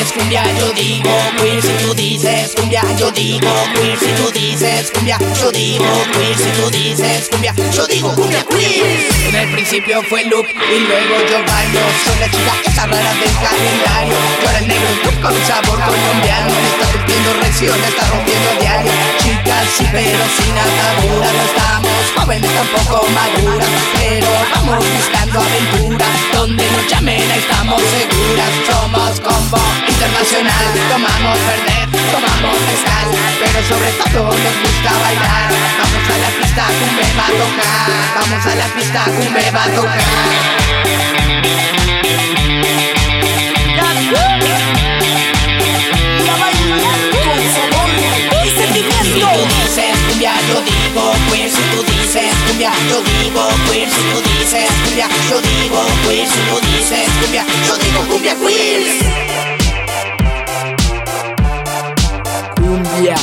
dices cumbia, yo digo queer. Si tú dices cumbia, yo digo queer. Si tú dices cumbia, yo digo queer. Si tú dices cumbia, yo digo cumbia queer. En el principio fue loop y luego yo bailo. Soy la chica esa rara del calendario. Yo era el negro look con sabor colombiano. Está surtiendo reacción, está rompiendo diario. Chicas sí, pero sin atadura. No estamos jóvenes, tampoco maduras, pero vamos buscando aventura. Donde nos llamen estamos seguras. Somos combo internacional. Tomamos Fernet, tomamos mezcal, pero sobre todo nos gusta bailar. Vamos a la pista, cumbe va a tocar. Vamos a la pista, cumbe va a tocar. Si tú dices cumbia, yo digo queer. Si tú dices cumbia, yo digo queer. Si tú dices cumbia, yo digo queer. Si tú dices cumbia, yo digo cumbia queer. Cumbia.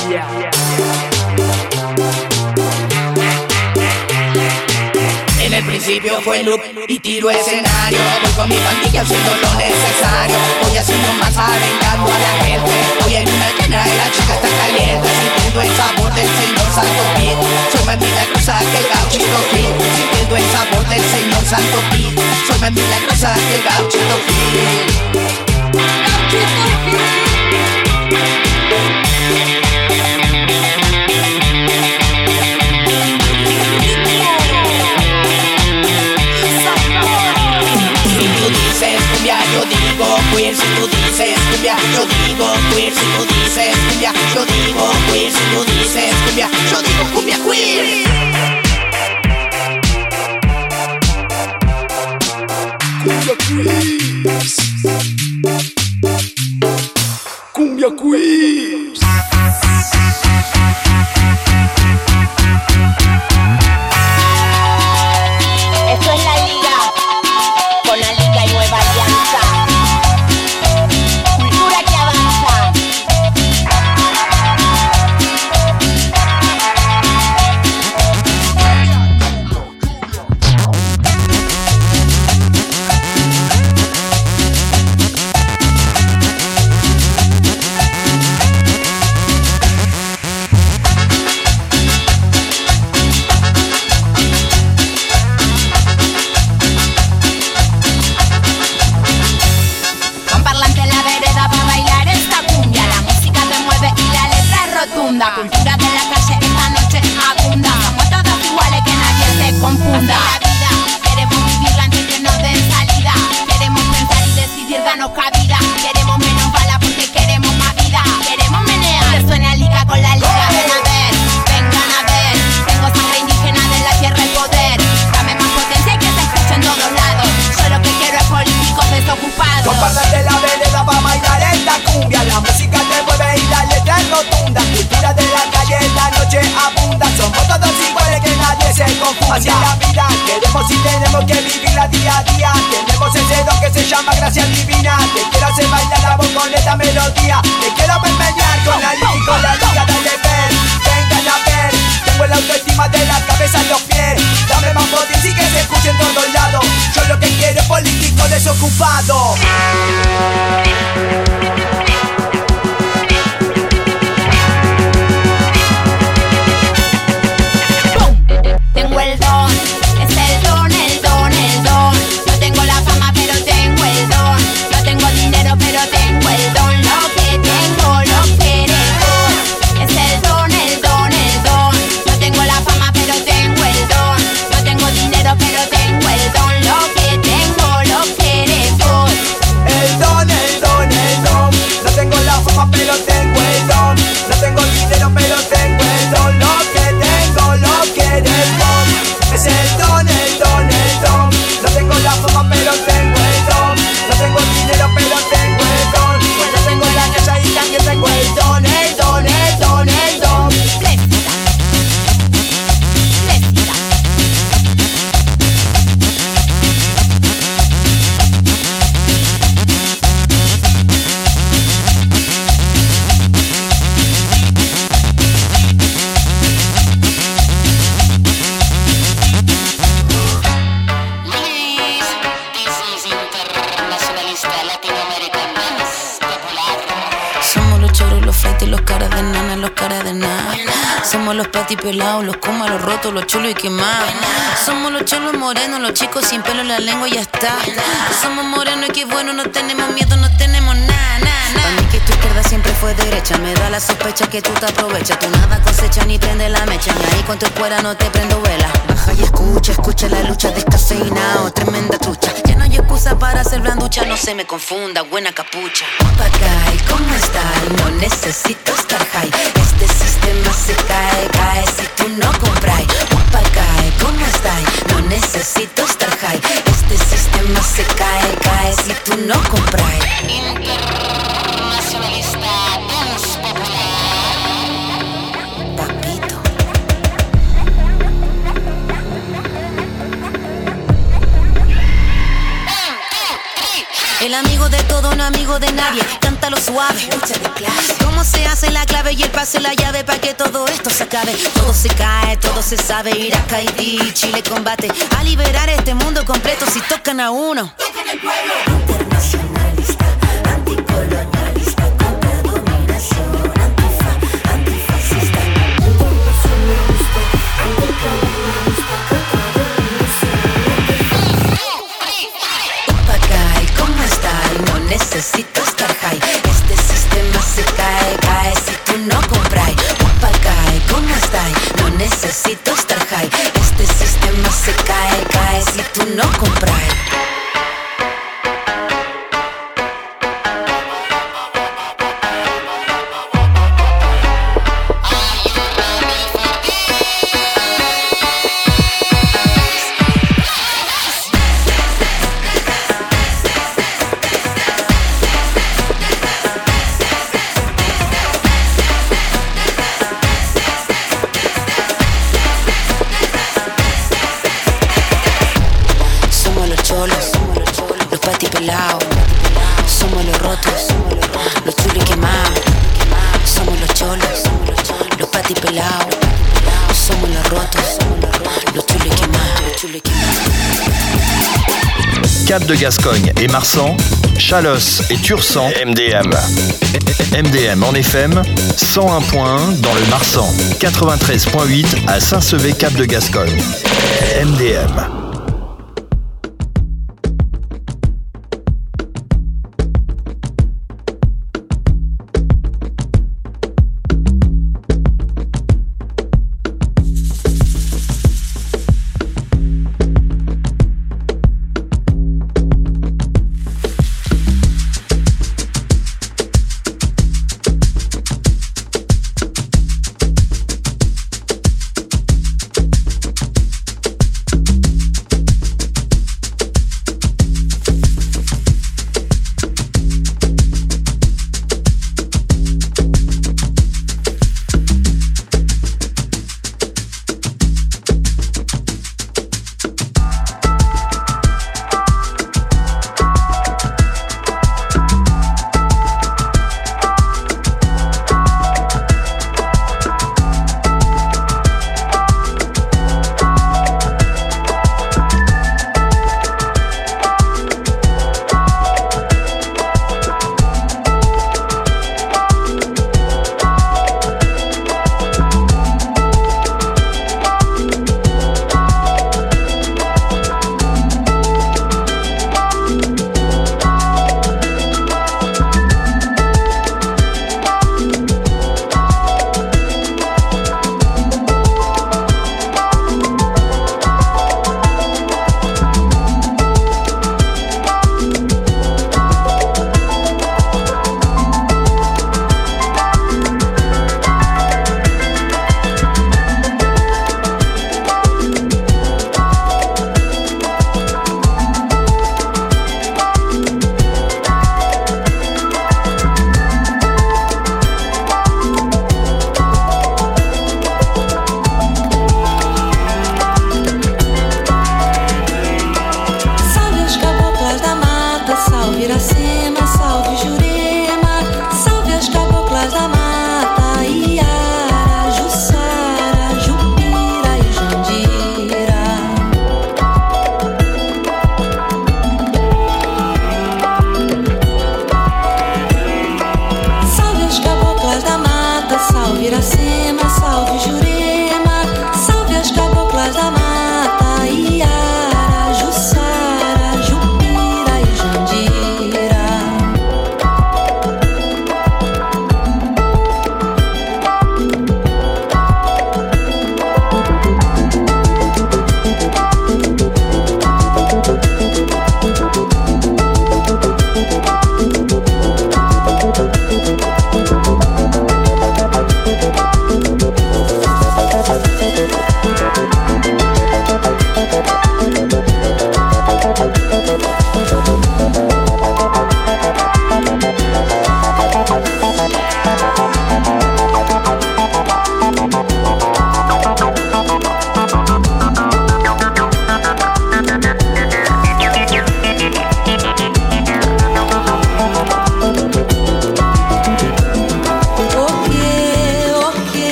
En el principio fue loop y tiro escenario. Voy con mi pandilla haciendo lo necesario. Voy así nomás arengando a la gente. Voy en una llena y la chica está caliente. Sintiendo el sabor del señor Santo Pit. Soy más milagrosa que el gauchito Pit. Sintiendo el sabor del señor Santo Pit. Soy más milagrosa que el gauchito Pit. Yo digo queer, si tú dices cumbia, yo digo queer. Si tú dices cumbia, yo digo queer. Si tú dices cumbia, yo digo cumbia queer. Cumbia queers. Cumbia queers. Esto es la liga, con la liga y Nueva Alianza. Cultura que avanza. Cultura de la calle esta noche abunda. Somos todos iguales, que nadie se confunda. Así la vida, queremos vivirla antes que nos den salida. Queremos pensar y decidir, darnos cabida. Queremos menos balas porque queremos más vida. Queremos menear, que suene liga con la liga. Vengan a ver, tengo sangre indígena de la tierra el poder. Dame más potencia y que se escuche en todos lados. Yo lo que quiero es políticos desocupados. Con parlas de la vereda pa' bailar esta cumbia. La música te mueve y la letra es rotunda. Cultura de la calle, la noche abunda. Somos todos iguales, que nadie se confunda. Así es la vida, queremos y tenemos que vivirla día a día. Tenemos ese don que se llama gracia divina. Te quiero hacer bailar la voz con esta melodía. Te quiero permear con la liga y con la liga. Dale ver, vengan a ver. Tengo la autoestima de la cabeza a los pies. Dame más potencia y que se escuche en todos lados. Yo lo que quiero es político desocupado. Tengo el don, es el don, el don, el don. No tengo la fama pero tengo el don. No tengo dinero pero tengo el don. Lo que tengo lo queremos. Es el don, el don, el don. No tengo la fama pero tengo el los caras de nada. Somos los patipelados, los comas, los rotos, los chulos y quemados. Somos los cholos morenos, los chicos sin pelo en la lengua y ya está. Somos morenos y qué bueno, no tenemos miedo, no tenemos nada, nada, nada. Para mí que tu izquierda siempre fue derecha, me da la sospecha que tú te aprovechas. Tú nada cosecha ni prende la mecha, ni ahí con tu escuela no te prendo vela. Baja y escucha la lucha descafeinado, tremenda trucha. Ya no hay excusa para hacer blanducha, no se me confunda, buena capucha. Papagay, ¿cómo estás? No necesito estar high. Este sistema se cae si tú no compras. Papagay, ¿cómo estás? No necesito estar high. Este sistema se cae si tú no compras. Internacionalista, dance popular. Papito. El amigo de todo, no amigo de nadie. Cántalo suave, lucha de clase. ¿Cómo se hace la clave y el pase la llave para que todo esto se acabe? Todo se cae, todo se sabe. Irak, Haití, Chile combate a liberar este mundo completo si tocan a uno. Tocan el pueblo. Internacionalista, anticolonialista, contra dominación, antifascista. Internacionalista, anticolonialista, contra dominación. Papagay, ¿cómo estás? No necesito estar high. Este sistema se cae si tú no compras. Papagay, ¿cómo estás? No necesito estar high. Este sistema se cae si tú no compras. Los patipelados, somos los rotos, los chulos y quemados. Somos los cholos, los patipelados, somos los rotos, los chulos y quemados. Cap de Gascogne et Marsan, Chalosse et Tursan, MDM. MDM en FM, 101.1 dans le Marsan, 93.8 à Saint-Sevé Cap de Gascogne. MDM.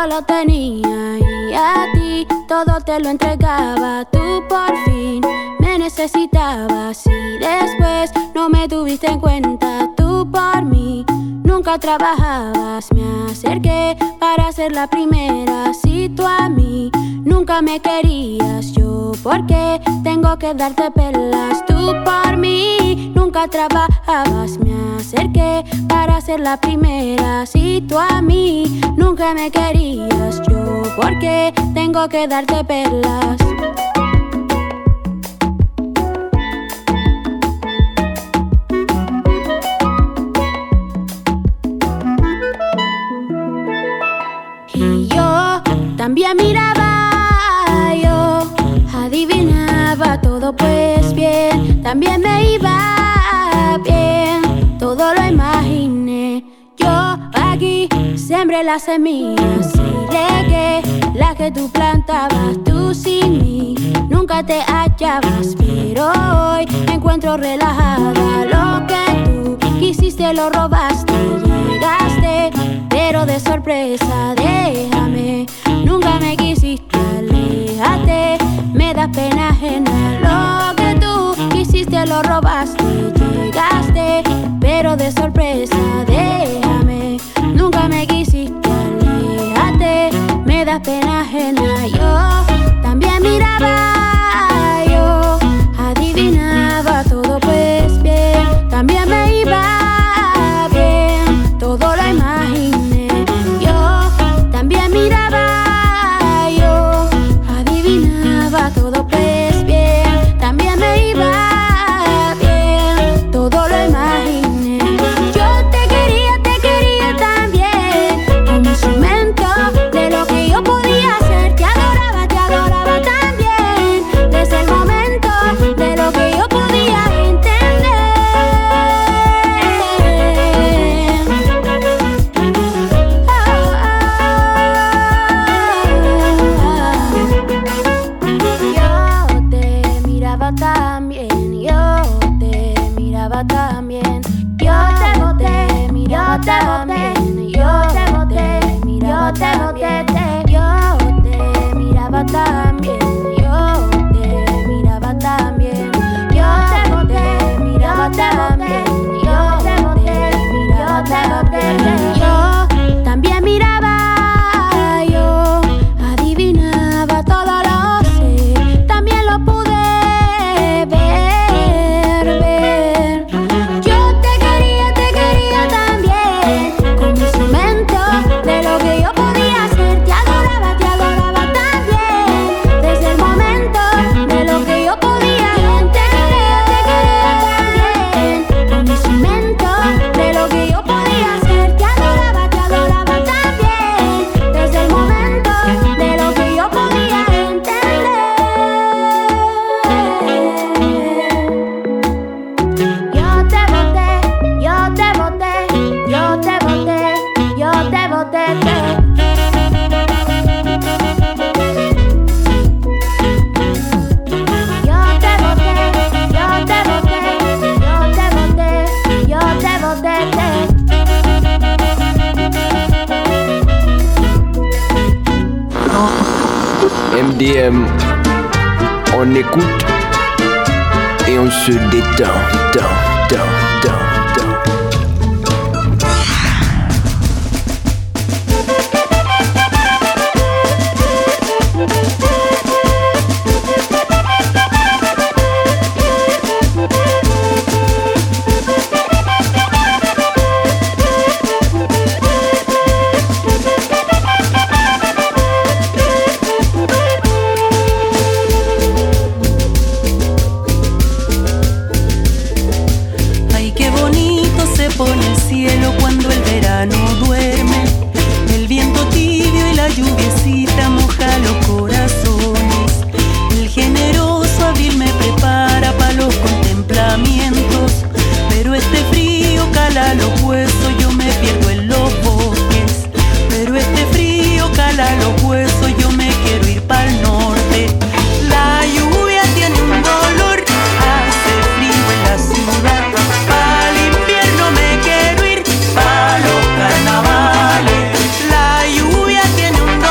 todo lo tenía y a ti todo te lo entregaba. Tú por fin me necesitabas y después no me tuviste en cuenta. Tú por mí nunca trabajabas. Me acerqué para ser la primera. Si tú a mí nunca me querías, yo por qué tengo que darte pelas. Tú por mí nunca trabajabas. Me acerqué para ser la primera. Si tú a mí nunca me querías, yo por qué tengo que darte pelas. Y yo también miraba, yo adivinaba todo pues bien. También me iba bien, todo lo imaginé. Yo aquí sembré las semillas y regué las que tú plantabas. Tú sin mí nunca te hallabas, pero hoy me encuentro relajada. Lo que tú quisiste lo robaste, llegaste pero de sorpresa. Déjame, nunca me quisiste, aléjate, me da pena ajena. Lo que tú quisiste lo robaste, llegaste pero de sorpresa. Déjame, nunca me quisiste, aléjate, me da pena ajena. Yo también miraba, yo adivinaba todo pues bien. También me iba bien, todo lo imaginé. Yo también miraba, yo adivinaba todo pues bien. También me iba bien, todo lo imaginé. Yo te quería también, como instrumento de lo que yo podía hacer. Te adoraba también, desde el momento de lo que yo podía entender. Yo te miraba también, yo te miraba también. Yo te boté, miraba también. Yo te boté, miraba también. Yo te miraba también. Yo te miraba también. Yo te boté, miraba también. Yo te boté, miraba también. Yo también miraba, yo adivinaba, todo lo sé. También lo pude ver. Yo te quería también, como instrumento de lo que yo podía hacer. Te adoraba también, desde el momento de lo que yo podía entender. Te quería también, como instrumento de lo que yo podía hacer. Te adoraba también, desde el momento de lo que yo podía entender. Yo te boté, yo te boté, yo te boté, yo te boté. Yo te boté, yo te boté, yo te boté, MDM, on écoute et on se détend. Ay, qué bonito se pone el cielo cuando el verano duerme. El viento tibio y la lluviecita moja los corazones. El generoso abril me prepara para los contemplamientos. Pero este frío cala los huesos, yo me pierdo en los bosques. Pero este frío cala los huesos, yo me quiero ir pa'l norte. La lluvia tiene un dolor, hace frío en la ciudad. Pa'l infierno me quiero ir, pa' los carnavales. La lluvia tiene un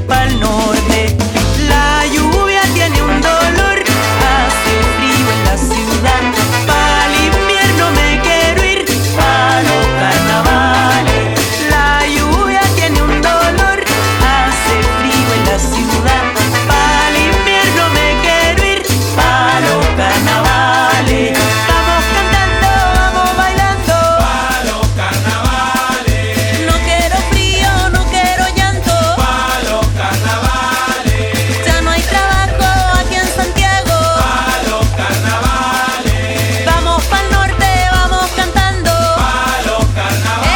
pa'l norte. La lluvia tiene un dolor, hace frío en la ciudad. Pa'l invierno me quiero ir, pa' los carnavales. La lluvia tiene un dolor, hace frío en la ciudad. Pa'l invierno me quiero ir, pa' los carnavales. Vamos cantando, vamos bailando, pa' los carnavales. no quiero frío, no quiero llanto, Pa' los carnavales. ya no hay trabajo aquí en Santiago. Pa' los carnavales. Vamos pa'l norte, vamos cantando. Pa' los carnavales.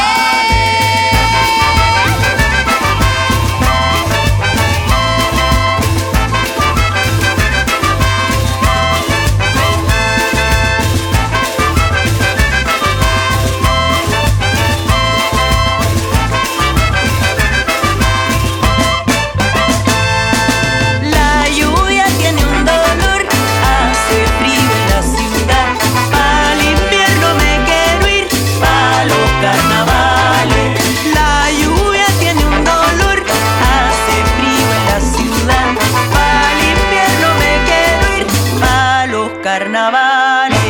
La lluvia tiene un dolor, hace frío en la ciudad. Pa'l invierno me quiero ir, pa' los carnavales. La lluvia tiene un dolor, hace frío en la ciudad. Pa'l invierno me quiero ir, pa' los carnavales.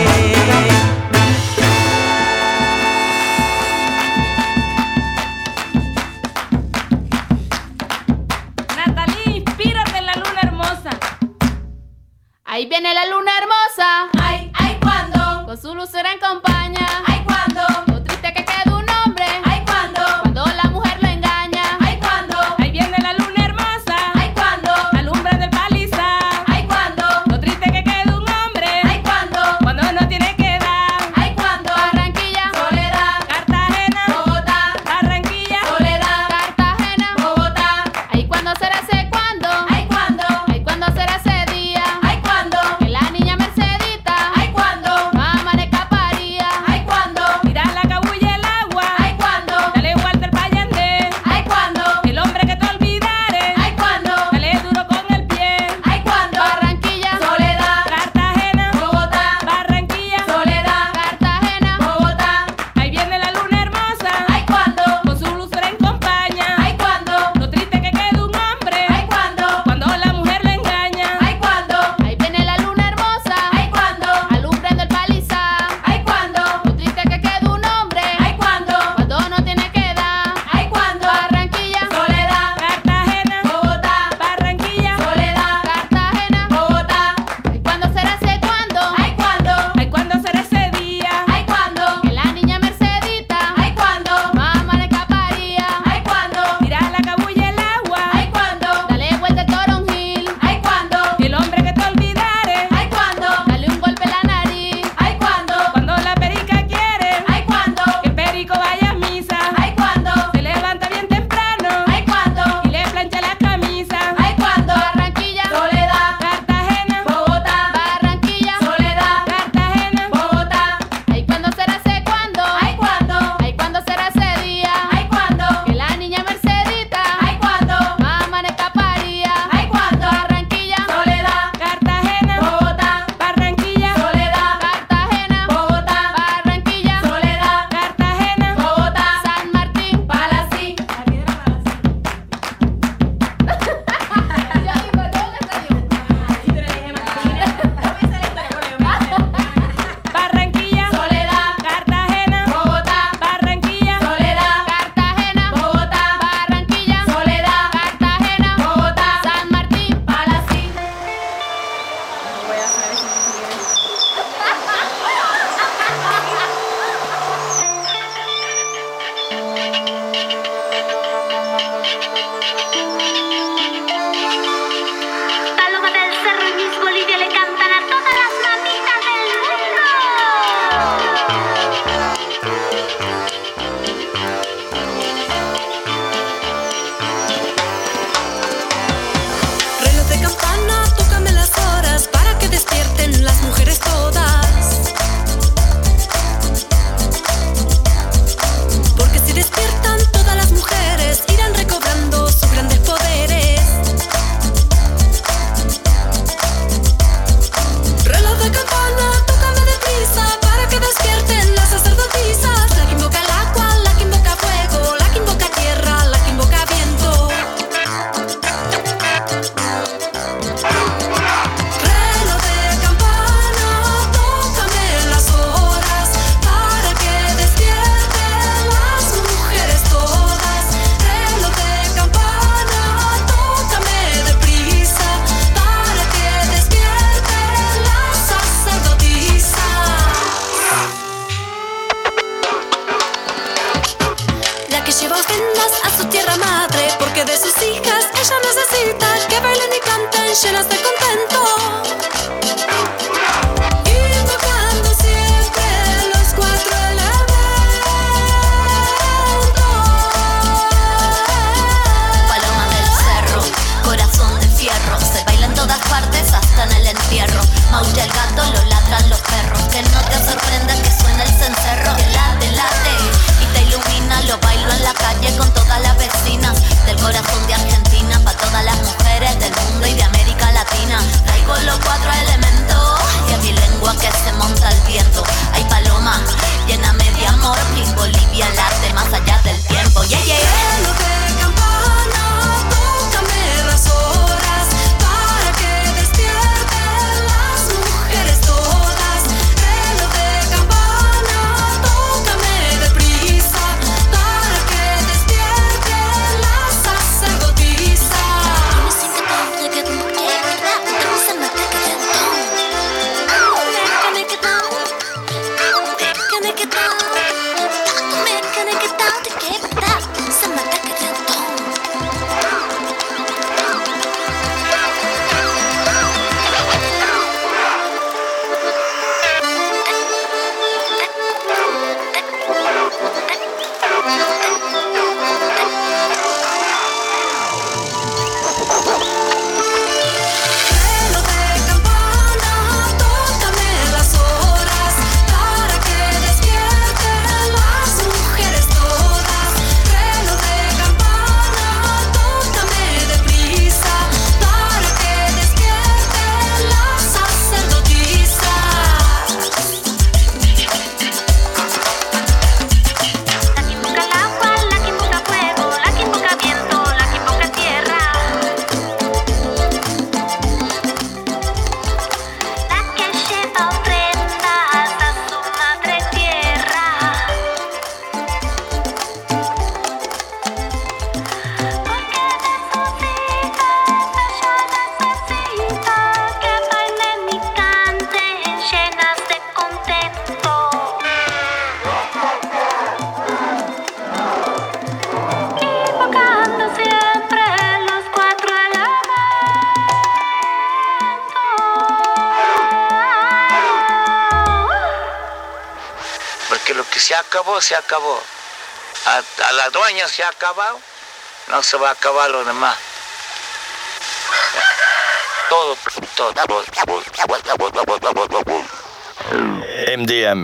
Natalie, inspírate en la luna hermosa. Ahí viene la luna hermosa. Ay, ay, cuando, Con su lucera en compañía. ay, cuando, Lo triste que queda un hombre. ay, cuando, Cuando la mujer lo engaña. ay, cuando, Ahí viene la luna hermosa. ay, cuando, Alumbrando el palizar. ay, cuando, Lo triste que queda un hombre. ay, cuando, Cuando no tiene que dar. ay, cuando, Barranquilla, soledad, Cartagena, Bogotá, Barranquilla, soledad, Cartagena. Bogotá, Ahí cuando será ese cuando. ay, cuando, Ahí cuando será ese día. ay, cuando, Que la niña Mercedita ay, cuando, mamá le escaparía. que lo que se acabó, se acabó. A la dueña se ha acabado, no se va a acabar lo demás. Todo. MDM.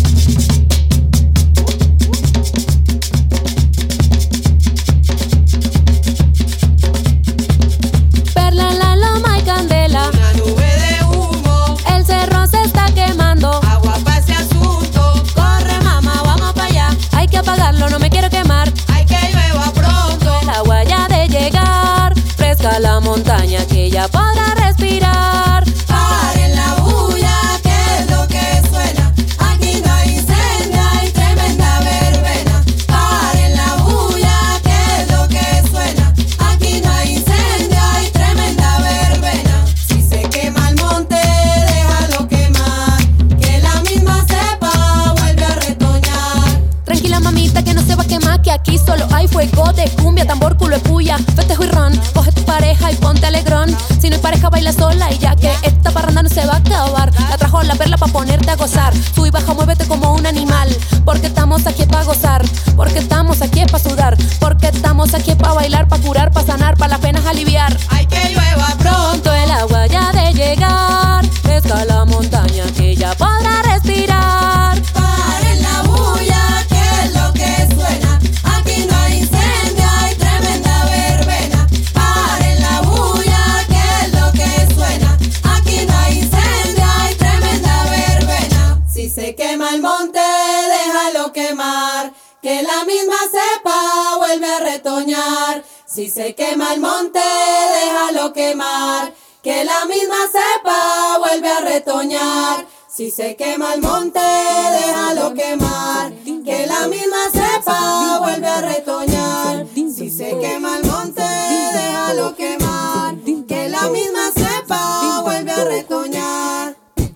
Perla en la loma y candela. Una nube de humo. El cerro se está quemando. Agua para ese asunto. Corre mamá, vamos para allá. Hay que apagarlo, no me quiero quemar. Hay que llueva pronto. El agua ya de llegar. Fresca la montaña que ya podrá respirar. Paren la bulla, que es lo que suena. Aquí no hay incendio, hay tremenda verbena. Paren la bulla, que es lo que suena. Aquí no hay incendio, hay tremenda verbena. Si se quema el monte, déjalo quemar. Que la misma cepa vuelve a retoñar. Tranquila mamita que no se va a quemar, que aquí solo hay fuego de cumbia, tambor, culo de puya, festejo y ron. Coge tu pareja y ponte alegrón. Si no hay pareja baila sola y ya que esta parranda no se va a acabar. La trajo la perla pa' ponerte a gozar. Sube y baja, muévete como un animal. Porque estamos aquí pa' gozar. Porque estamos aquí pa' sudar. Porque estamos aquí pa' bailar, pa' curar, pa' sanar, pa' las penas aliviar. Hay que llueva Pronto el agua ya de llegar. Fresca la montaña que ya podrá respirar. Paren la bulla, que es lo que suena. Aquí no hay incendio, hay tremenda verbena. Paren la bulla, que es lo que suena. Aquí no hay incendio, hay tremenda verbena. Si se quema el monte, déjalo quemar. Que la misma cepa vuelve a retoñar. Si se quema el monte, déjalo quemar. Que la misma cepa vuelve a retoñar. Si se quema el monte, déjalo quemar. Que la misma cepa vuelve a retoñar. Si se quema el monte, déjalo quemar. Que la misma cepa vuelve a retoñar.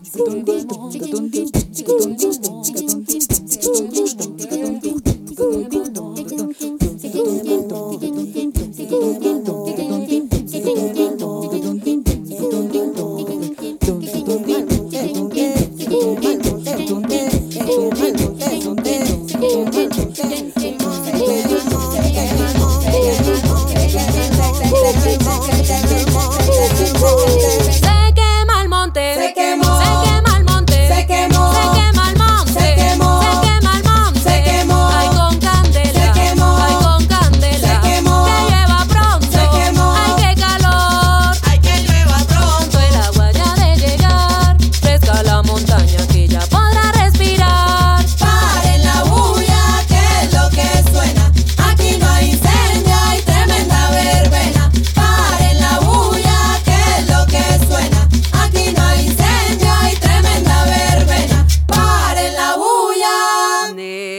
Se quema el monte. Se quemó. Se quema el monte. Se quemó. Se quema el monte. Se quemó. Se quema el monte. Se quemó. Ay con candela. Se quemó. Ay con candela. Se quemó. Que llueva pronto. Se quemó. Ay qué calor. Hay que llueva pronto. El agua ya de llegar. Fresca la montaña que ya podrá respirar. Paren la bulla, que es lo que suena. Aquí no hay incendio, hay tremenda verbena. Paren la bulla, que es lo que suena. Aquí no hay incendio, hay tremenda verbena. Paren la bulla.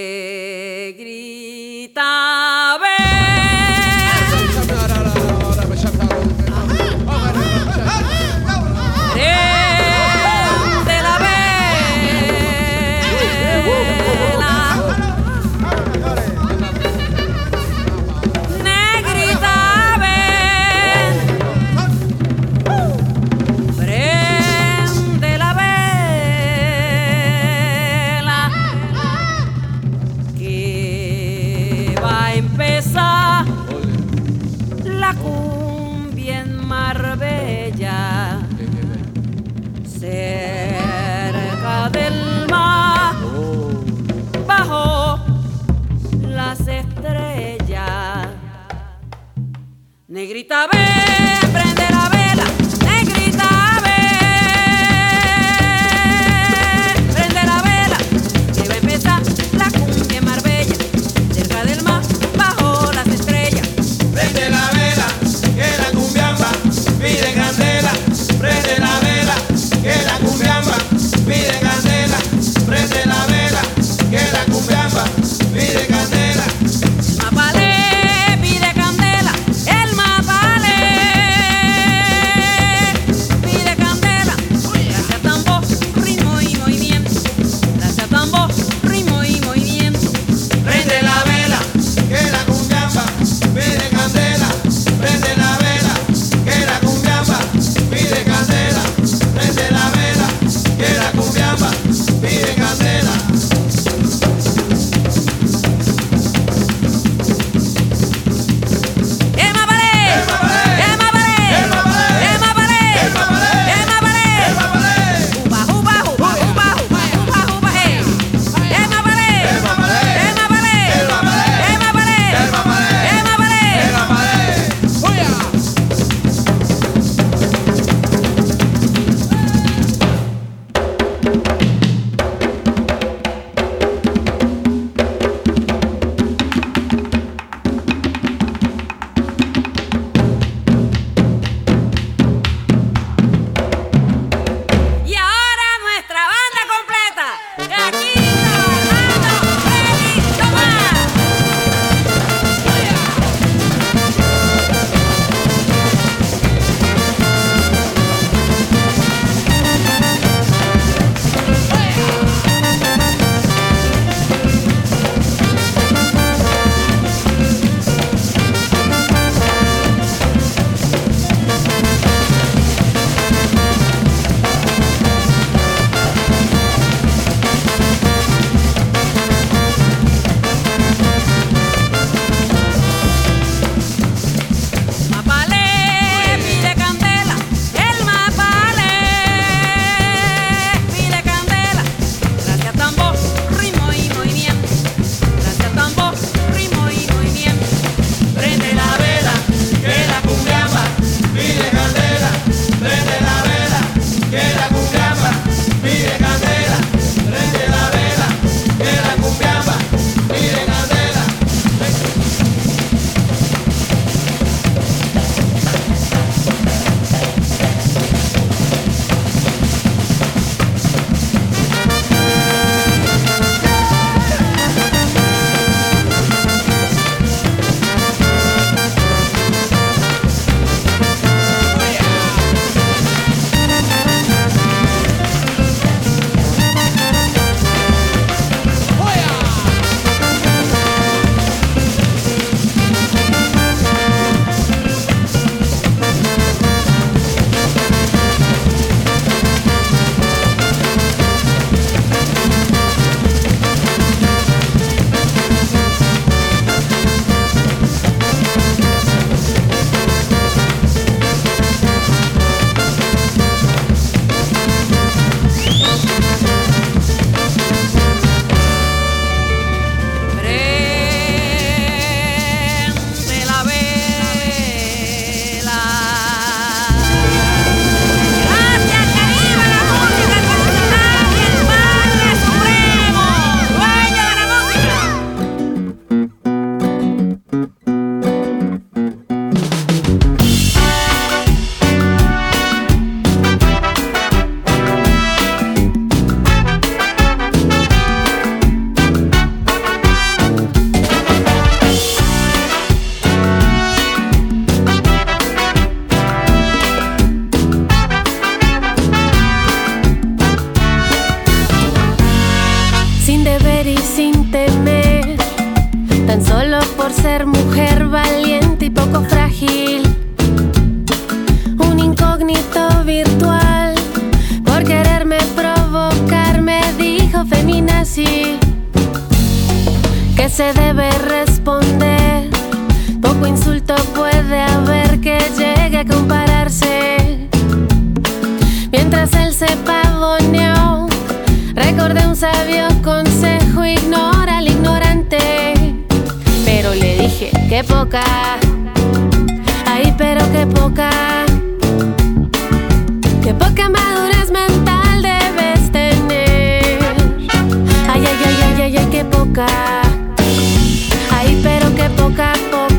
Negrita, ven. Prende la vela. Negrita, ven. Prende la vela. Que va a empezar la cumbia en Marbella, cerca del mar, bajo las estrellas. Negrita, ven, prende la vela. Negrita, ven, prende la vela. Que va a empezar la cumbia en Marbella, cerca del mar, bajo las estrellas. Prende la vela, que la cumbiamba pide candela. Prende la vela, que la cumbiamba pide candela. Prende la vela, que la cumbiamba pide candela. Mapalé pide candela, el mapalé. ser mujer valiente y poco frágil, un incógnito virtual. Por quererme provocar me dijo feminazi que se debe responder. Poco insulto puede haber que llegue a compararse. Mientras él se pavoneó, recordé un sabio consejo: ignora al ignorante. Pero le dije, qué poca, ay, pero qué poca madurez mental debes tener. Ay, ay, ay, ay, ay, ay, qué poca, ay, pero qué poca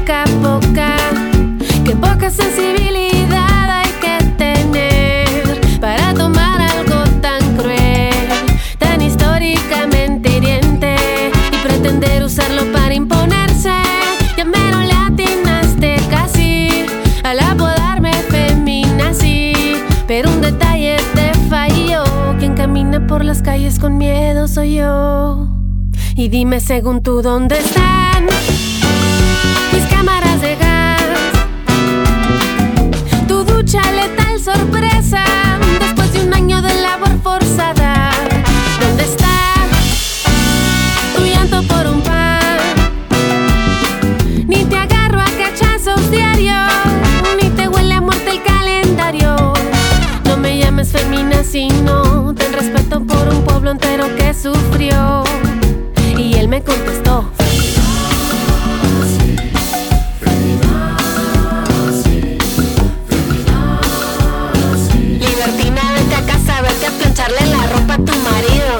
sensibilidad hay que tener para tomar algo tan cruel, tan históricamente hiriente, y pretender usarlo para imponerse. Ya mero le atinaste casi al apodarme feminazi, pero un detalle te falló: quien camina por las calles con miedo soy yo. Y dime, según tú, ¿dónde están mis cámaras de gas? Tu ducha letal sorpresa después de un año de labor forzada. ¿Dónde está tu llanto por un pan? Ni te agarro a cachazos diarios, ni te huele a muerte el calendario. No me llames feminazi, no, ten respeto por un pueblo entero que sufrió. Y él me contestó: libertina, vete a casa, vete a plancharle la ropa a tu marido.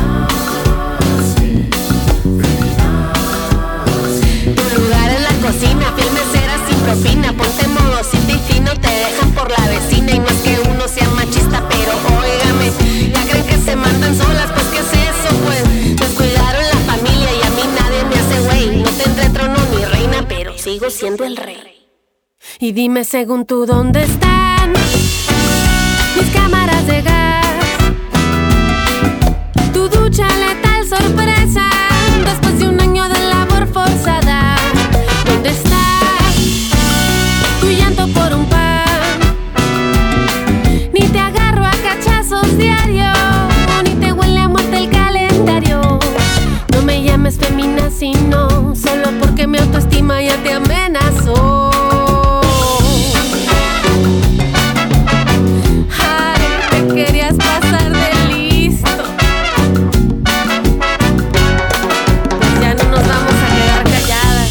Tu lugar en la cocina, fiel mesera sin propina. Ponte modosita y fino, te dejan por la vecina. Y no es que uno sea machista, pero óigame, ya creen que se mandan solas, pues ¿qué es eso? Pues descuidaron la familia y a mí nadie me hace güey. No tendré trono ni reina, pero sigo siendo el rey. Y dime, según tú, ¿dónde están mis cámaras de gas? Tu ducha letal sorpresa después de un año de labor forzada. ¿Dónde está tu llanto por un pan? Ni te agarro a cachazos diarios, ni te huele a muerte el calendario. No me llames feminazi, no, solo porque mi autoestima ya te amenazó. Querías pasar de listo, pues ya no nos vamos a quedar calladas.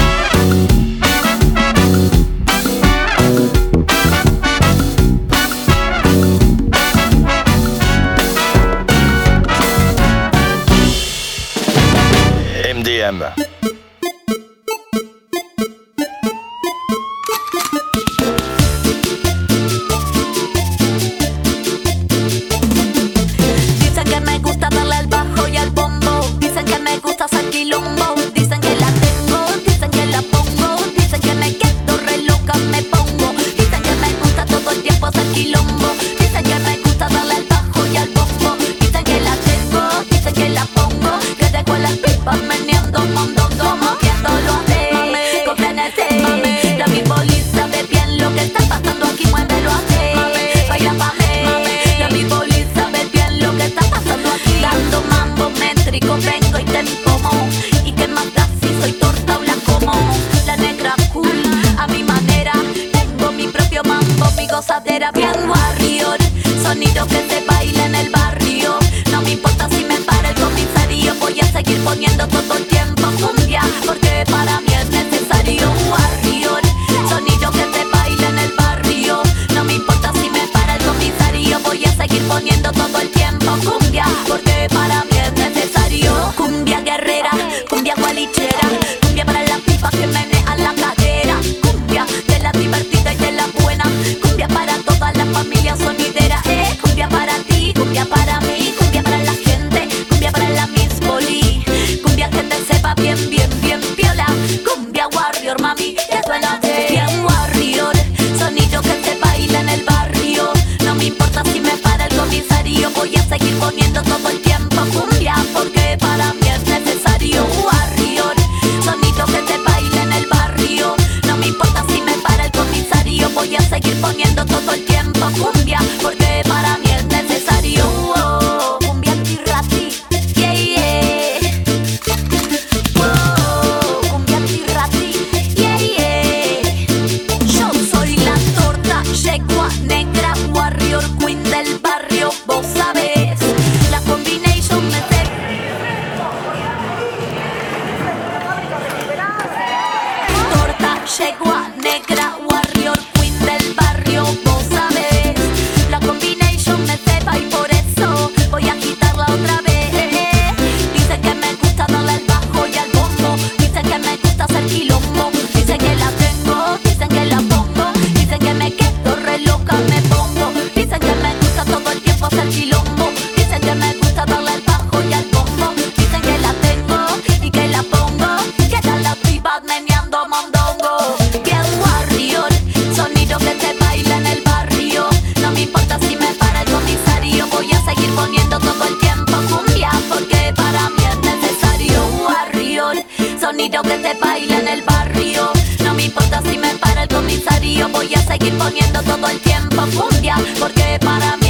MDM. Gozadera bien warrior, sonido que se baila en el barrio. No me importa si me para el comisario, voy a seguir poniendo todo el tiempo cumbia, porque para mí es necesario. Warrior, sonido que se baila en el barrio. No me importa si me para el comisario, voy a seguir poniendo todo el tiempo cumbia, porque para mí es necesario. Cumbia guerrera, cumbia gualichera, cumbia para las pipas que menean la cadera. Cumbia de la divertida y de la buena, cumbia para toda la familia sonidera. Cumbia para ti, cumbia para mí, cumbia para la gente, cumbia para la Miss Poli. Cumbia que te sepa bien, bien, bien piola. Cumbia warrior, mami, que suena bien warrior. Sonido que se baila en el barrio. No me importa si me para el comisario, voy a seguir poniendo todo el tiempo cumbia, porque para mí es necesario. Warrior, sonido que se baila quiero que se baile en el barrio. No me importa si me para el comisario, voy a seguir poniendo todo el tiempo cumbia, porque para mí